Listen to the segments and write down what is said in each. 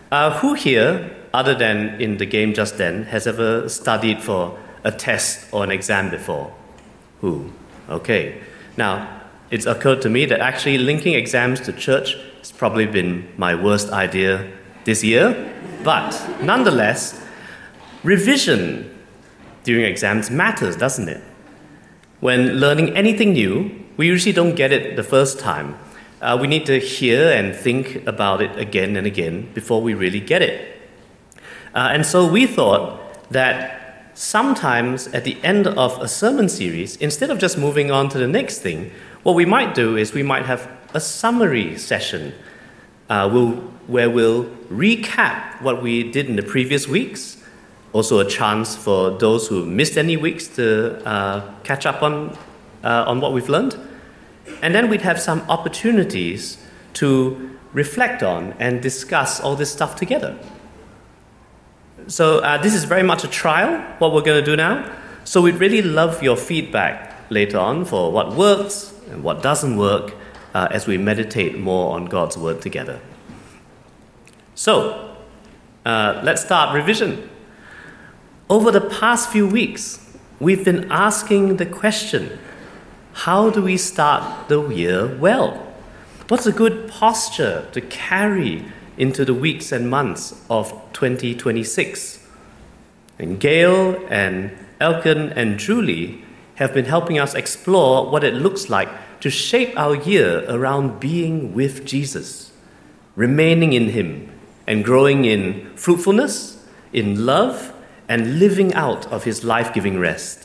Who here, other than in the game just then, has ever studied for a test or an exam before? Who? Okay. Now, it's occurred to me that actually linking exams to church has probably been my worst idea this year. But nonetheless, revision during exams matters, doesn't it? When learning anything new, we usually don't get it the first time. We need to hear and think about it again and again before we really get it. And so we thought that sometimes at the end of a sermon series, instead of just moving on to the next thing, what we might do is we might have a summary session where we'll recap what we did in the previous weeks. Also a chance for those who missed any weeks to catch up on what we've learned. And then we'd have some opportunities to reflect on and discuss all this stuff together. So this is very much a trial, what we're going to do now. So we'd really love your feedback later on for what works and what doesn't work as we meditate more on God's Word together. So let's start revision. Over the past few weeks, we've been asking the question, how do we start the year well? What's a good posture to carry into the weeks and months of 2026? And Gail and Elkin and Julie have been helping us explore what it looks like to shape our year around being with Jesus, remaining in Him, and growing in fruitfulness, in love, and living out of His life-giving rest.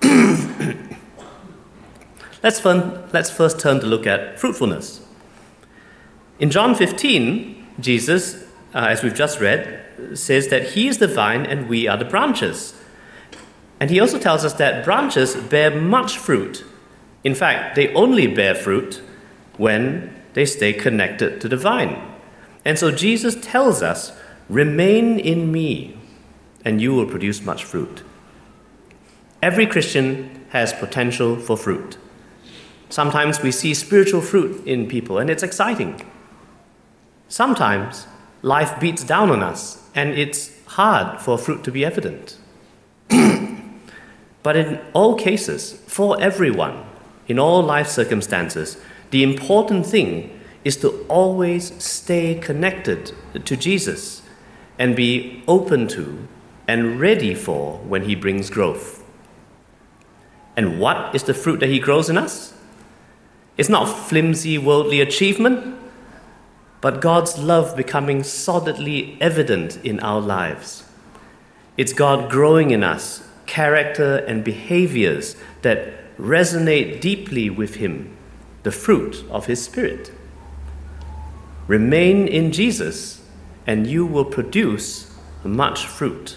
Let's first turn to look at fruitfulness. In John 15, Jesus, as we've just read, says that He is the vine and we are the branches. And He also tells us that branches bear much fruit. In fact, they only bear fruit when they stay connected to the vine. And so Jesus tells us, remain in me, and you will produce much fruit. Every Christian has potential for fruit. Sometimes we see spiritual fruit in people, and it's exciting. Sometimes life beats down on us, and it's hard for fruit to be evident. But in all cases, for everyone, in all life circumstances, the important thing is to always stay connected to Jesus and be open to and ready for when He brings growth. And what is the fruit that He grows in us? It's not flimsy worldly achievement, but God's love becoming solidly evident in our lives. It's God growing in us character and behaviors that resonate deeply with Him, the fruit of His Spirit. Remain in Jesus, and you will produce much fruit.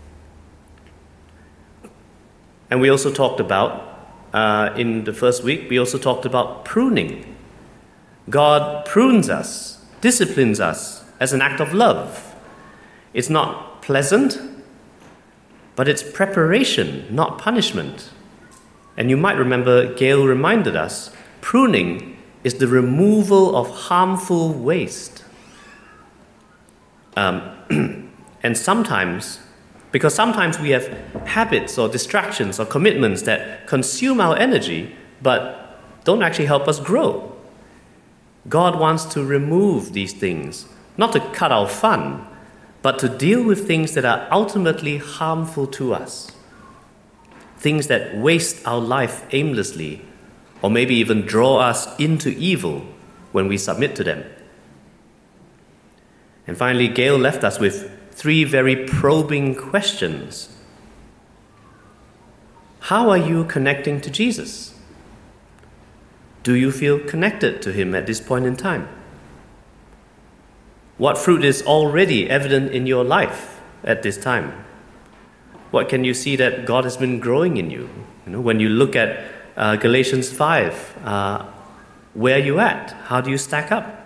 And we also talked about, in the first week, we also talked about pruning. God prunes us, disciplines us as an act of love. It's not pleasant, but it's preparation, not punishment. And you might remember Gail reminded us, pruning is the removal of harmful waste. And sometimes we have habits or distractions or commitments that consume our energy but don't actually help us grow. God wants to remove these things, not to cut our fun, but to deal with things that are ultimately harmful to us. Things that waste our life aimlessly, or maybe even draw us into evil when we submit to them. And finally, Gail left us with 3 very probing questions. How are you connecting to Jesus? Do you feel connected to Him at this point in time? What fruit is already evident in your life at this time? What can you see that God has been growing in you? When you look at Galatians 5, where are you at? How do you stack up?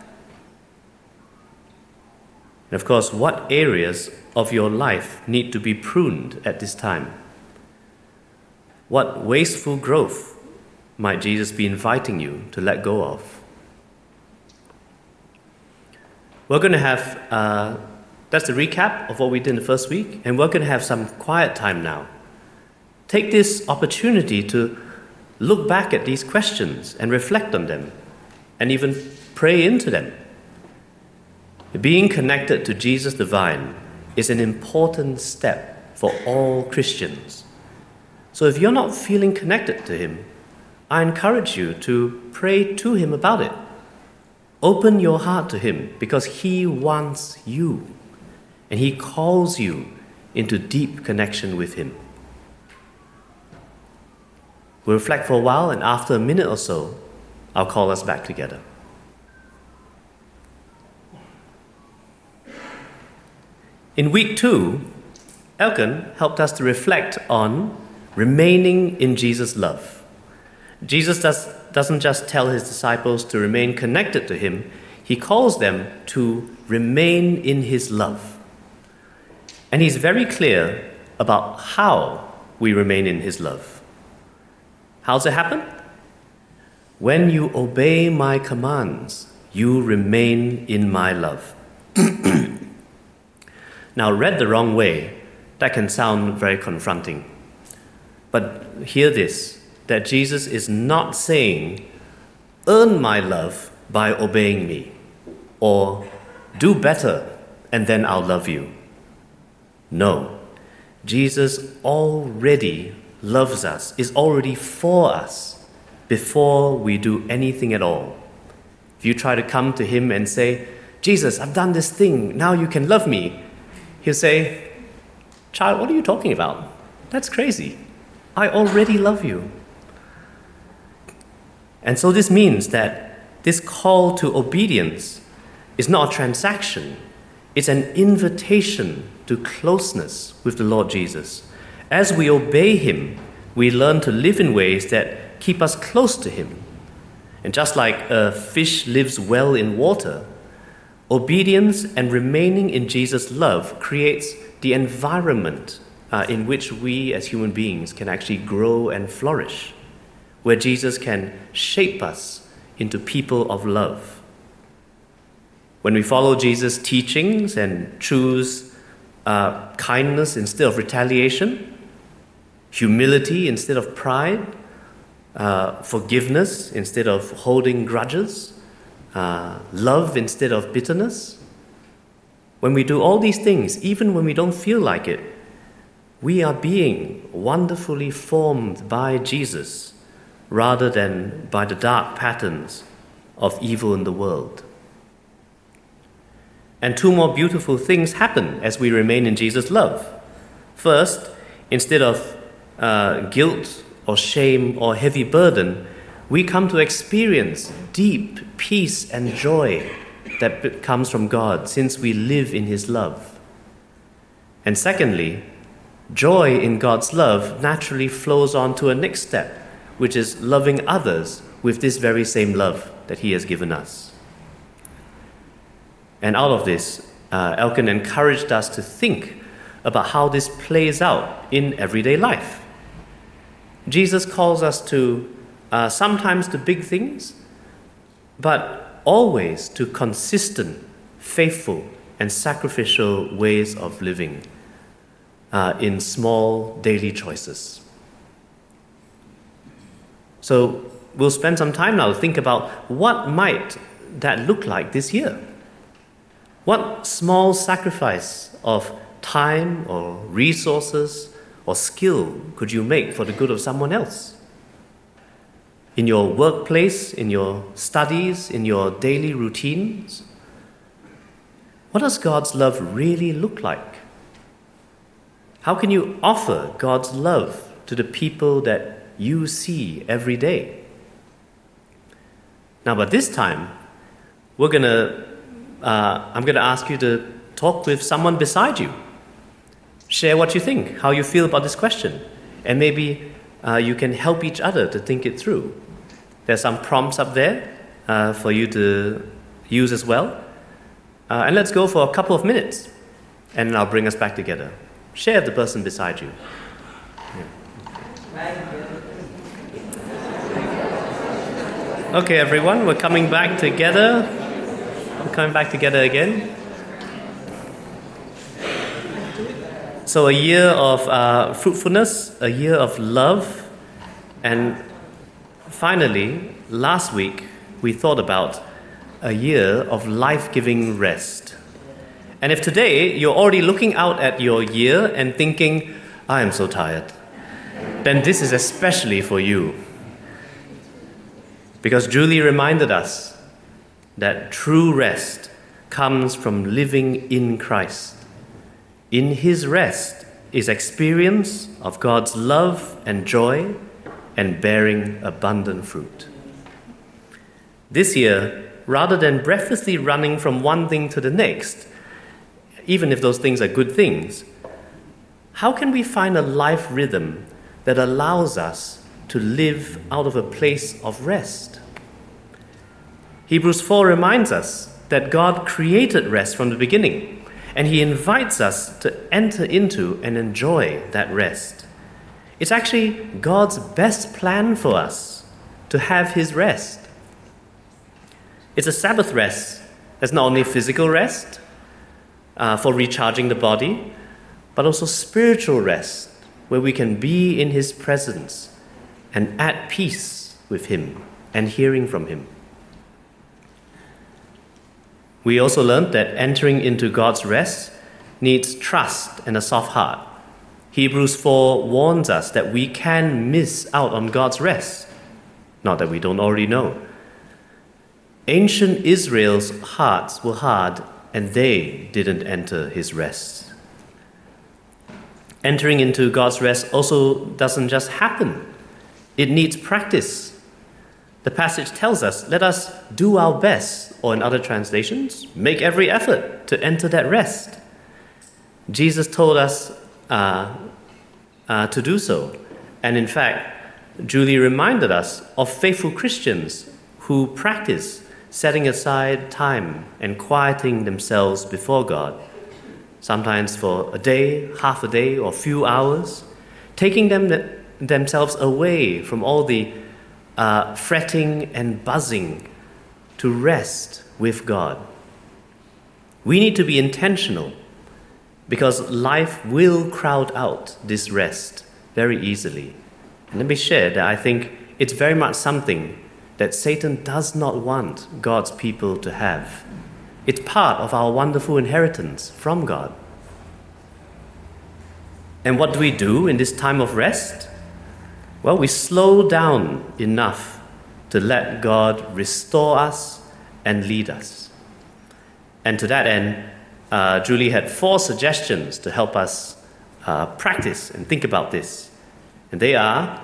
And of course, what areas of your life need to be pruned at this time? What wasteful growth might Jesus be inviting you to let go of? We're going to have That's the recap of what we did in the first week, and we're going to have some quiet time now. Take this opportunity to look back at these questions and reflect on them, and even pray into them. Being connected to Jesus the Vine is an important step for all Christians. So if you're not feeling connected to Him, I encourage you to pray to Him about it. Open your heart to Him because He wants you, and He calls you into deep connection with Him. We'll reflect for a while, and after a minute or so, I'll call us back together. In week 2, Elkan helped us to reflect on remaining in Jesus' love. Jesus doesn't just tell His disciples to remain connected to Him, He calls them to remain in His love. And He's very clear about how we remain in His love. How's it happen? When you obey my commands, you remain in my love. Now, read the wrong way, that can sound very confronting. But hear this, that Jesus is not saying, earn my love by obeying me, or do better and then I'll love you. No, Jesus already loves us, is already for us before we do anything at all. If you try to come to Him and say, Jesus, I've done this thing, now you can love me, He'll say, child, what are you talking about? That's crazy. I already love you. And so this means that this call to obedience is not a transaction. It's an invitation to closeness with the Lord Jesus. As we obey Him, we learn to live in ways that keep us close to Him. And just like a fish lives well in water, obedience and remaining in Jesus' love creates the environment in which we as human beings can actually grow and flourish, where Jesus can shape us into people of love. When we follow Jesus' teachings and choose kindness instead of retaliation, humility instead of pride, forgiveness instead of holding grudges, love instead of bitterness. When we do all these things, even when we don't feel like it, we are being wonderfully formed by Jesus rather than by the dark patterns of evil in the world. And 2 more beautiful things happen as we remain in Jesus' love. First, instead of guilt or shame or heavy burden, we come to experience deep peace and joy that comes from God since we live in His love. And secondly, joy in God's love naturally flows on to a next step, which is loving others with this very same love that He has given us. And out of this, Elkan encouraged us to think about how this plays out in everyday life. Jesus calls us to sometimes to big things, but always to consistent, faithful, and sacrificial ways of living in small daily choices. So we'll spend some time now to think about what might that look like this year. What small sacrifice of time or resources or skill could you make for the good of someone else? In your workplace, in your studies, in your daily routines? What does God's love really look like? How can you offer God's love to the people that you see every day? Now, but this time, I'm going to ask you to talk with someone beside you. Share what you think, how you feel about this question, and maybe you can help each other to think it through. There's some prompts up there for you to use as well. And let's go for a couple of minutes, and I'll bring us back together. Share with the person beside you. Okay, everyone, we're coming back together. We're coming back together again. So a year of fruitfulness, a year of love, and finally, last week, we thought about a year of life-giving rest. And if today you're already looking out at your year and thinking, I am so tired, then this is especially for you. Because Julie reminded us that true rest comes from living in Christ. In his rest is experience of God's love and joy and bearing abundant fruit. This year, rather than breathlessly running from one thing to the next, even if those things are good things, how can we find a life rhythm that allows us to live out of a place of rest? Hebrews 4 reminds us that God created rest from the beginning, and he invites us to enter into and enjoy that rest. It's actually God's best plan for us to have his rest. It's a Sabbath rest that's not only physical rest for recharging the body, but also spiritual rest where we can be in his presence and at peace with him and hearing from him. We also learned that entering into God's rest needs trust and a soft heart. Hebrews 4 warns us that we can miss out on God's rest. Not that we don't already know. Ancient Israel's hearts were hard and they didn't enter his rest. Entering into God's rest also doesn't just happen. It needs practice. The passage tells us, let us do our best, or in other translations, make every effort to enter that rest. Jesus told us to do so. And in fact, Julie reminded us of faithful Christians who practice setting aside time and quieting themselves before God, sometimes for a day, half a day, or a few hours, taking themselves away from all the fretting and buzzing to rest with God. We need to be intentional because life will crowd out this rest very easily. And let me share that I think it's very much something that Satan does not want God's people to have. It's part of our wonderful inheritance from God. And what do we do in this time of rest? Well, we slow down enough to let God restore us and lead us. And to that end, Julie had 4 suggestions to help us practice and think about this. And they are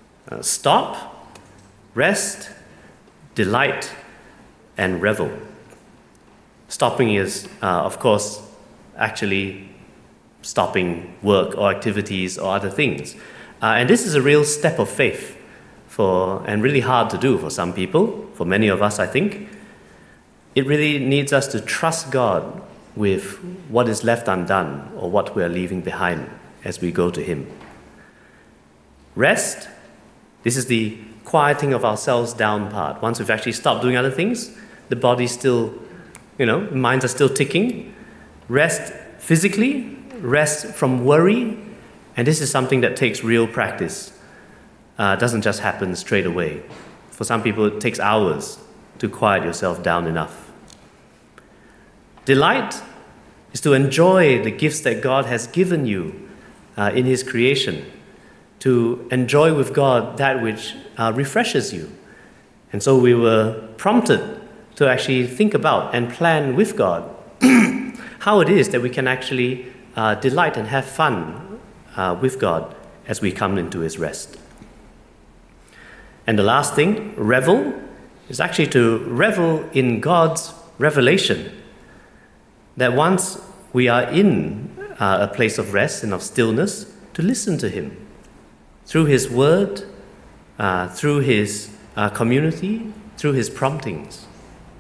stop, rest, delight, and revel. Stopping is, of course, actually stopping work or activities or other things. And this is a real step of faith and really hard to do for some people, for many of us, I think. It really needs us to trust God with what is left undone or what we are leaving behind as we go to him. Rest, this is the quieting of ourselves down part. Once we've actually stopped doing other things, the body's still, minds are still ticking. Rest physically, rest from worry, and this is something that takes real practice. It doesn't just happen straight away. For some people, it takes hours to quiet yourself down enough. Delight is to enjoy the gifts that God has given you in his creation, to enjoy with God that which refreshes you. And so we were prompted to actually think about and plan with God how it is that we can actually delight and have fun with God as we come into his rest. And the last thing, revel, is actually to revel in God's revelation. That once we are in a place of rest and of stillness, to listen to him through his word, through his community, through his promptings.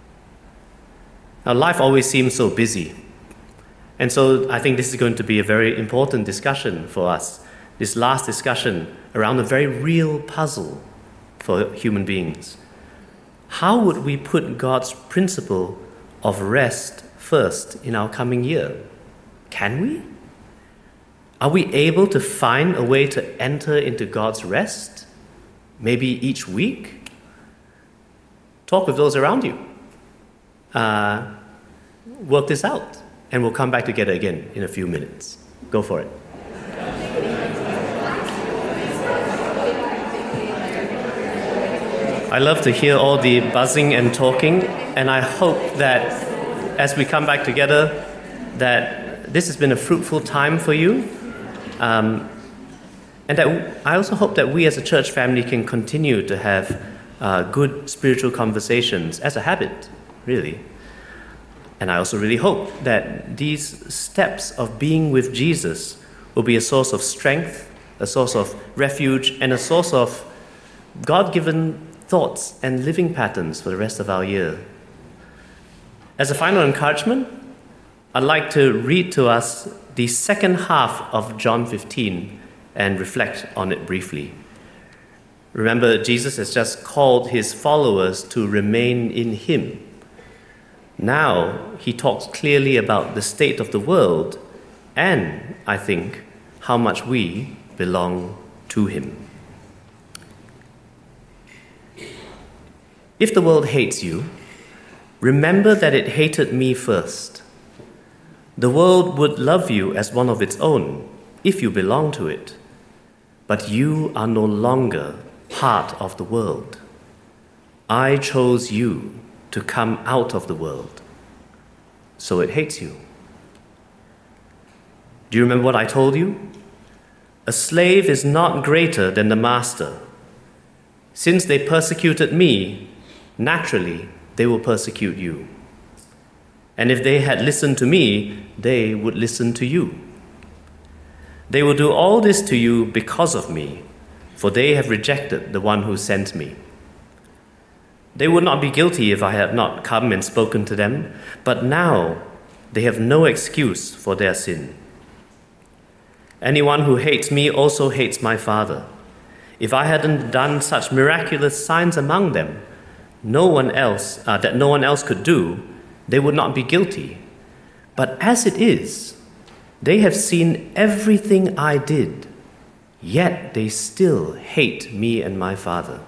Now, life always seems so busy. And so I think this is going to be a very important discussion for us, this last discussion around a very real puzzle for human beings. How would we put God's principle of rest first in our coming year? Can we? Are we able to find a way to enter into God's rest? Maybe each week? Talk with those around you. Work this out, and we'll come back together again in a few minutes. Go for it. I love to hear all the buzzing and talking, and I hope that as we come back together, that this has been a fruitful time for you. And that I also hope that we as a church family can continue to have good spiritual conversations as a habit, really. And I also really hope that these steps of being with Jesus will be a source of strength, a source of refuge, and a source of God-given thoughts and living patterns for the rest of our year. As a final encouragement, I'd like to read to us the second half of John 15 and reflect on it briefly. Remember, Jesus has just called his followers to remain in him. Now he talks clearly about the state of the world and, I think, how much we belong to him. If the world hates you, remember that it hated me first. The world would love you as one of its own if you belong to it, but you are no longer part of the world. I chose you to come out of the world, so it hates you. Do you remember what I told you? A slave is not greater than the master. Since they persecuted me, naturally they will persecute you. And if they had listened to me, they would listen to you. They will do all this to you because of me, for they have rejected the one who sent me. They would not be guilty if I had not come and spoken to them, but now they have no excuse for their sin. Anyone who hates me also hates my Father. If I hadn't done such miraculous signs among them, no one else could do, they would not be guilty. But as it is, they have seen everything I did, yet they still hate me and my Father.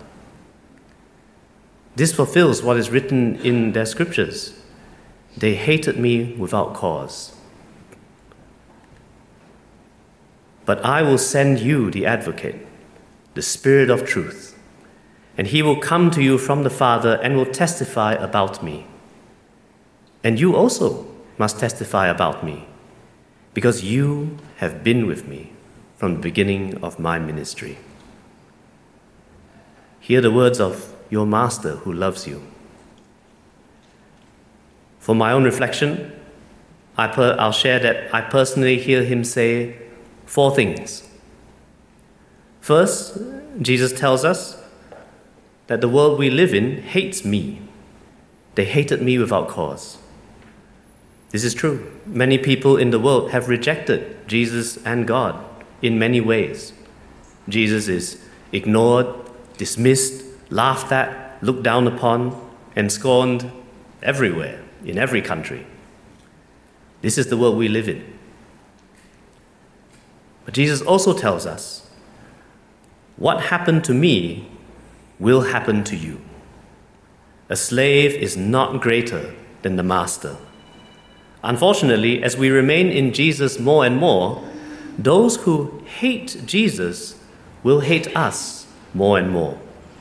This fulfills what is written in their scriptures. They hated me without cause. But I will send you the advocate, the Spirit of truth, and he will come to you from the Father and will testify about me. And you also must testify about me, because you have been with me from the beginning of my ministry. Hear the words of your Master who loves you. For my own reflection, I'll share that I personally hear him say 4 things. First, Jesus tells us that the world we live in hates me. They hated me without cause. This is true. Many people in the world have rejected Jesus and God in many ways. Jesus is ignored, dismissed, laughed at, looked down upon, and scorned everywhere, in every country. This is the world we live in. But Jesus also tells us, what happened to me will happen to you. A slave is not greater than the master. Unfortunately, as we remain in Jesus more and more, those who hate Jesus will hate us more and more.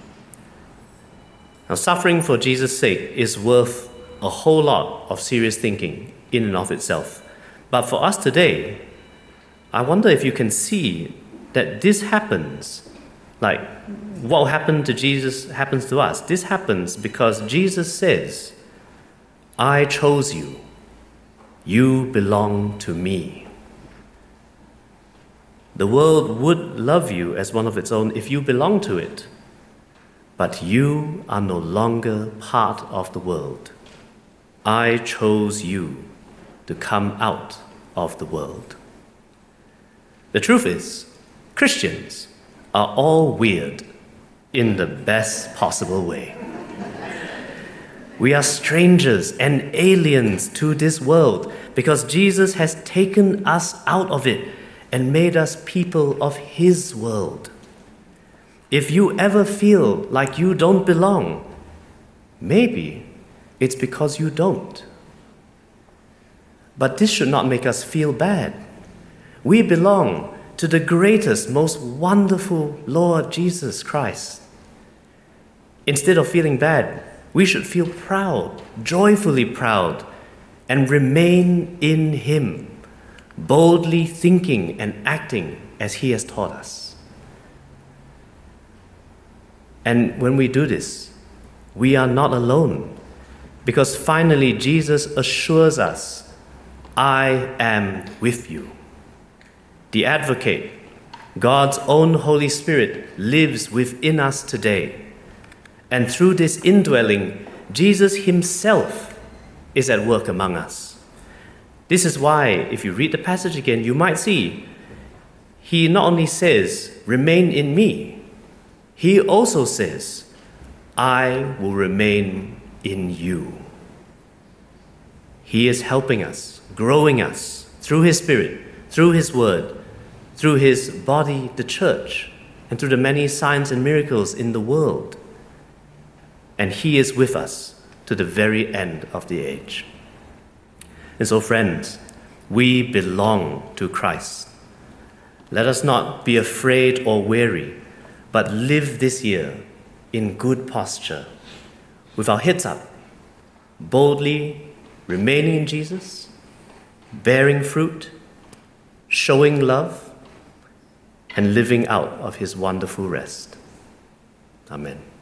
Now, suffering for Jesus' sake is worth a whole lot of serious thinking in and of itself. But for us today, I wonder if you can see that this happens, like what happened to Jesus happens to us. This happens because Jesus says, I chose you. You belong to me. The world would love you as one of its own if you belong to it, but you are no longer part of the world. I chose you to come out of the world. The truth is, Christians are all weird in the best possible way. We are strangers and aliens to this world because Jesus has taken us out of it and made us people of His world. If you ever feel like you don't belong, maybe it's because you don't. But this should not make us feel bad. We belong to the greatest, most wonderful Lord Jesus Christ. Instead of feeling bad, we should feel proud, joyfully proud, and remain in Him, boldly thinking and acting as He has taught us. And when we do this, we are not alone, because finally Jesus assures us, I am with you. The Advocate, God's own Holy Spirit, lives within us today. And through this indwelling, Jesus Himself is at work among us. This is why, if you read the passage again, you might see He not only says, remain in me, He also says, I will remain in you. He is helping us, growing us through His Spirit, through His Word, through His body, the church, and through the many signs and miracles in the world. And He is with us to the very end of the age. And so, friends, we belong to Christ. Let us not be afraid or weary, but live this year in good posture, with our heads up, boldly remaining in Jesus, bearing fruit, showing love, and living out of His wonderful rest. Amen.